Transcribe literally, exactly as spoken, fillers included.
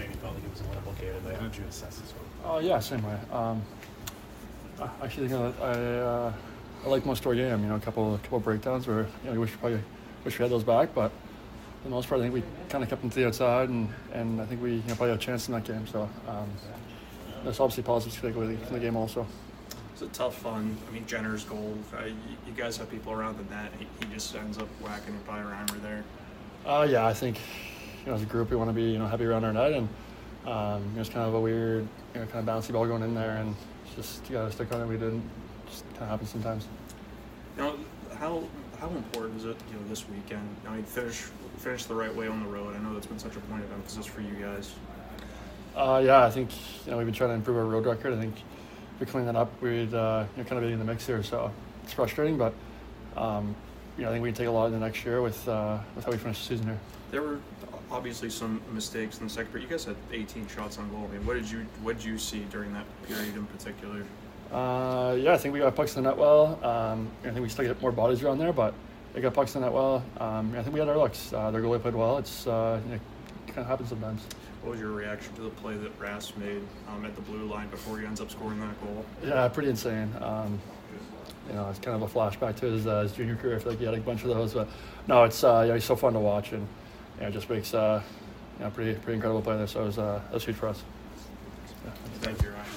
saying he felt like it was a winnable game today. How did you assess this one? Oh, uh, yeah, same way. Um, I actually think I, uh, I like most of our game. You know, a couple, a couple of breakdowns where you know, we wish probably wish we had those back, but for the most part, I think we kind of kept them to the outside, and, and I think we you know, probably had a chance in that game. So um, that's obviously positive to take away from the game also. It's a tough one. I mean, Jenner's goal, uh, you, you guys have people around the net. He, he just ends up whacking it by Reimer there. Uh, yeah, I think you know, as a group, we want to be you know heavy around our net, and um, you know, it's kind of a weird, you know, kind of bouncy ball going in there, and it's just you got to stick on it. We didn't. Just kind of happens sometimes. You know, how how important is it, you know, this weekend? I mean, finish finish the right way on the road. I know that's been such a point of emphasis for you guys. Uh, yeah, I think you know we've been trying to improve our road record. I think if we clean that up, we'd uh, you know, kind of be in the mix here. So it's frustrating, but um, you know I think we can take a lot in the next year with uh, with how we finish the season here. There were obviously some mistakes in the second period. You guys had eighteen shots on goal. I mean, what did you what did you see during that period in particular? Uh, yeah, I think we got pucks in the net well. Um, I think we still get more bodies around there, but they got pucks in the net well. Um, I think we had our looks. Uh, their goalie played well. It's uh, you know, it kind of happens sometimes. What was your reaction to the play that Rass made um, at the blue line before he ends up scoring that goal? Yeah, pretty insane. Um, you know, it's kind of a flashback to his, uh, his junior career. I feel like he had a bunch of those, but no, it's uh, yeah, he's so fun to watch, and you know, it just makes uh, you know, pretty pretty incredible play there. So it was uh, it was huge for us. Yeah. Thank you.